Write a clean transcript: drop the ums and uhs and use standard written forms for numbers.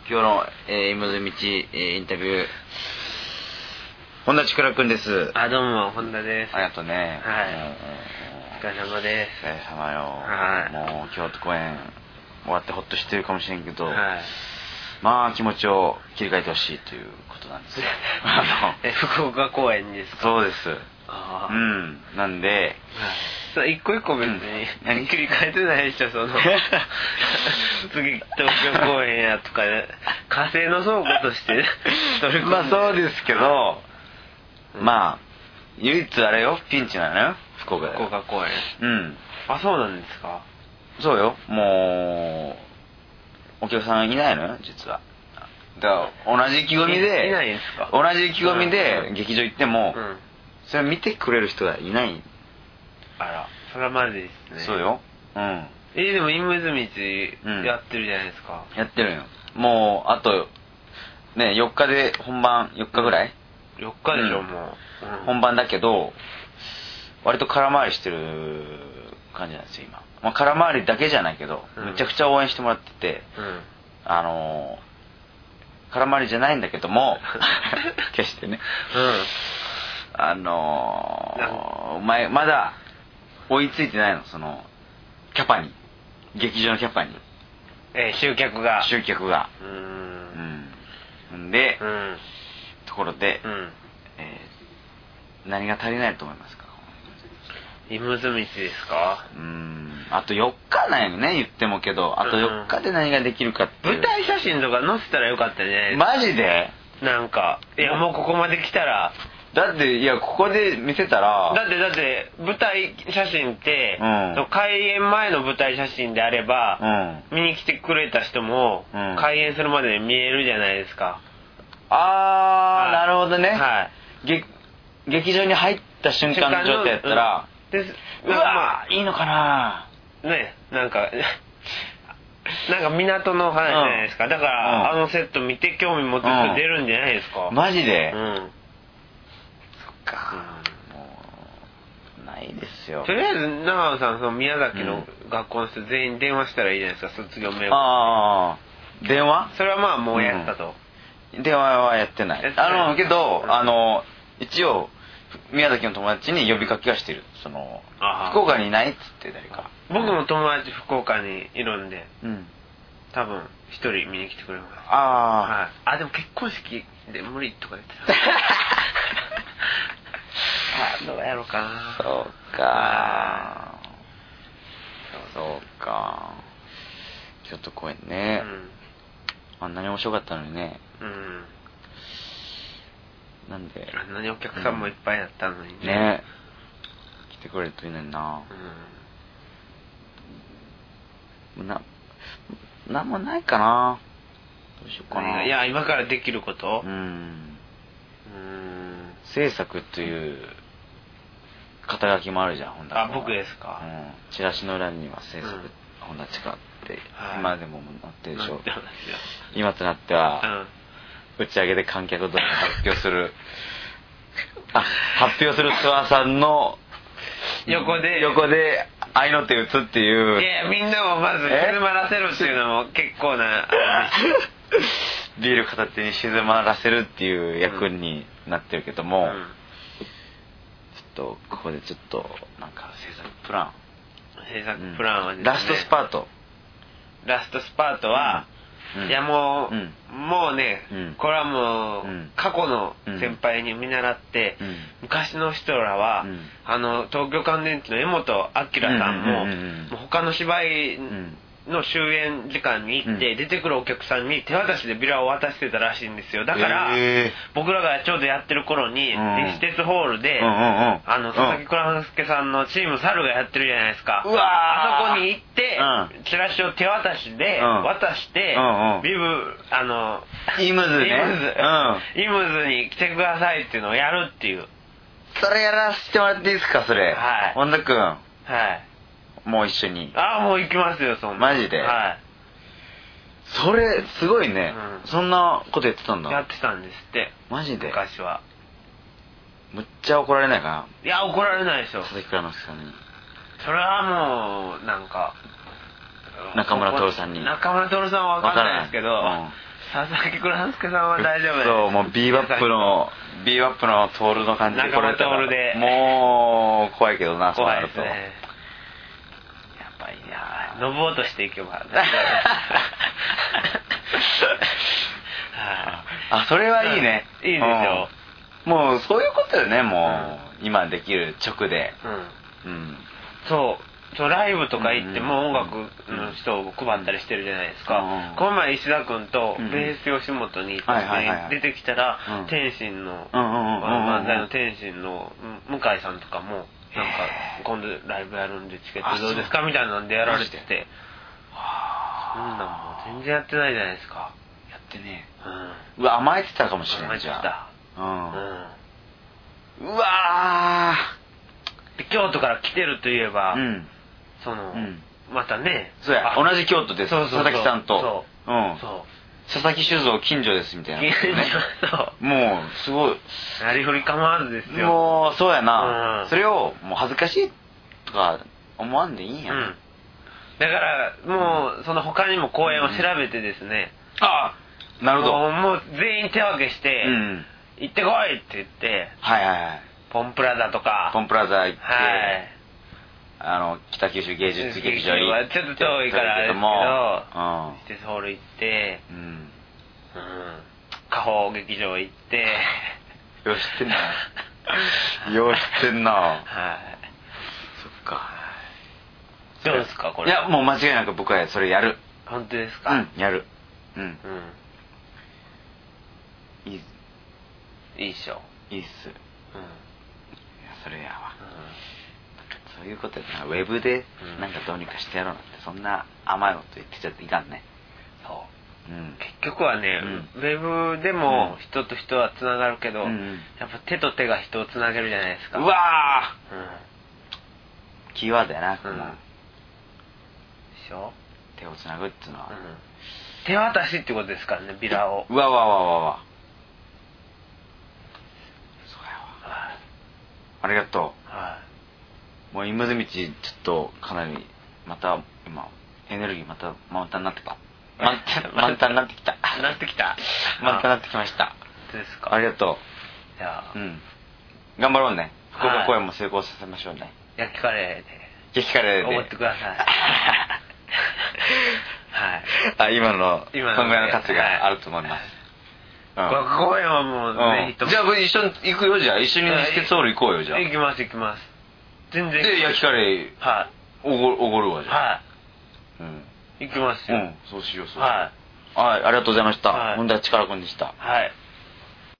今日の、今津道、インタビュー本田千倉くんです。 あ、どうも本田です。 ありがとうね。 はい。お疲れ様です。 お疲れ様よ。 はい。 もう京都公演終わってほっとしてるかもしれんけど、 はい、 まあ気持ちを切り替えてほしいということなんですよ。 福岡公演ですか？ そうです。 あ、 うん。なんで、 はい、一個一個別に、切り替えてないでしょ、その次東京公演やとか火星の倉庫として取り組んで。 まあそうですけど、まあ唯一あれよ、ピンチなのよ、福岡で。 福岡公演。 うん。 あ、そうなんですか？ そうよ。もうお客さんいないのよ、実は。だから同じ意気込みで、 いないんですか？ 同じ意気込みで劇場行っても、それ見てくれる人がいない。 あら、それはマジですね。 そうよ。うん。 でもイムズ道やってるじゃないですか。 やってるよ。もうあとね、4日で本番、4日ぐらい、 4日でしょ、もう、 本番だけど割と空回りしてる感じなんですよ今。まあ、空回りだけじゃないけど、めちゃくちゃ応援してもらってて、空回りじゃないんだけども決してね、まだ追いついてないの、そのキャパに、劇場のキャパに、 集客がんで、ところで、何が足りないと思いますか？ イムズ道ですか？ あと4日なんよね、言ってもけど、あと4日で何ができるかっていう。 舞台写真とか載せたらよかったね。 マジで？ なんか、いやもうここまで来たら、 だって、いやここで見せたら、 だって舞台写真って、開演前の舞台写真であれば、見に来てくれた人も、開演するまで見えるじゃないですか。 あー、なるほどね。 はい。 劇場に入った瞬間の状態やったら、うわー、いいのかなね、なんか港の話じゃないですか。だから、あのセット見て興味持って出るんじゃないですか。 マジで？そっか、もうないですよ。 とりあえず長野さん、その宮崎の学校の人全員電話したらいいじゃないですか、卒業メール。 ああ、電話？ それはまあもうやったと。 電話はやってない。けど、一応宮崎の友達に呼びかけはしてる。その福岡にいないっつって誰か。 僕も友達福岡にいるんで、多分一人見に来てくれます。あ、でも結婚式で無理とか言ってた。どうやろうかな。 そうか。ちょっと公演ね。あんなに面白かったのにね。なんであんなにお客さんもいっぱいだったのにね。来てくれるといいのにな。なんもないかな。どうしようかな。 いや、今からできること？ 制作という肩書きもあるじゃん、本田。 あ、僕ですか？ チラシの裏には制作、本田千佳って、今でも載ってるでしょ。今となっては、打ち上げで観客動画発表する発表するツアーさんの横で愛の手打つっていう。 いや、みんなをまず静まらせるっていうのも結構なビール片手に静まらせるっていう役になってるけども、ちょっとここでちょっとなんか制作プランはですね、ラストスパートは、いやもうね、これはもう過去の先輩に見習って、昔の人らは、東京乾電池の江本明さんも、他の芝居の終演時間に行って出てくるお客さんに手渡しでビラを渡してたらしいんですよ。だから僕らがちょうどやってる頃に西鉄ホールで佐々木蔵之介さんのチーム猿がやってるじゃないですか。あそこに行ってチラシを手渡しで渡してビブイムズに来てくださいっていうのをやるっていう。 それやらせてもらっていいですか、それ。本田君。はい。もう一緒に。 もう行きますよ、そんな。 マジで？はい。それすごいね。そんなことやってたんだ。 やってたんですって。 マジで？ 昔は。 むっちゃ怒られないかな。 いや、怒られないでしょ。 佐々木蔵之介さんに。 それはもうなんか中村徹さんに。 中村徹さんは分かんないですけど、 佐々木蔵之介さんは大丈夫です。 そう、もうビーバップのトールの感じで仲間トールでもう怖いけどな、そうなると。 怖いですね。 やっぱいいな。 登ぼうとしていけばあ、それはいいね。 いいでしょ。 もうそういうことよね、もう、今できる直で。 そうライブとか行っても音楽の人を配ったりしてるじゃないですか。この前石田君とベース吉本に行って出てきたら、天心の漫才の天心の向井さんとかもなんか今度ライブやるんでチケットどうですかみたいなんでやられてて、そんなんもう全然やってないじゃないですか。 やってね。うわ、甘えてたかもしれない。 甘えてた。 うわで京都から来てるといえば、またね、 そうや、同じ京都です。佐々木さんと。佐々木酒造近所ですみたいな。もうすごい。 なりふり構わずですよ。 もうそうやな。それをもう恥ずかしいとか思わんでいいんや。 だからもうその他にも公演を調べてですね。 ああ、なるほど。 もう全員手分けして行ってこいって言って、ポンプラザとか。 ポンプラザ行って。北九州芸術劇場行って。 ちょっと遠いからですけど、施設ホール行って、花宝劇場行って。 よう知ってんな。よう知ってんな。そっか。 どうですかこれ。 いや、もう間違いなく僕はそれやる。 本当ですか。 やる。いいっしょ。いいっす。それやわ。そういうことやな。ウェブでなんかどうにかしてやろうなんて、そんな甘いこと言ってちゃっていかんね。 そう。結局はね、ウェブでも人と人はつながるけど、やっぱ手と手が人をつなげるじゃないですか。 うわー、キーワードやな。でしょ。手をつなぐっていうのは。 手渡しってことですからね、ビラを。 うわ。そうやわ。ありがとう。もう今道ちょっとかなりまた今エネルギーまた満タンになってた。満タンになってきた。満タンになってきました。 ですか。 ありがとう。 いや、 頑張ろうね。福岡公演も成功させましょうね。 焼きカレーで。 焼きカレーで。 思ってください。 今のこのぐらいの価値があると思います。 公演はもうぜひ。 じゃあ一緒に行くよ。じゃあ一緒にスケッツホール行こうよ。じゃあ行きます。全然。 で焼きカレーおごるわ。じゃあ行きますよ。 そうしよう。ありがとうございました。本田力君でした。 はい。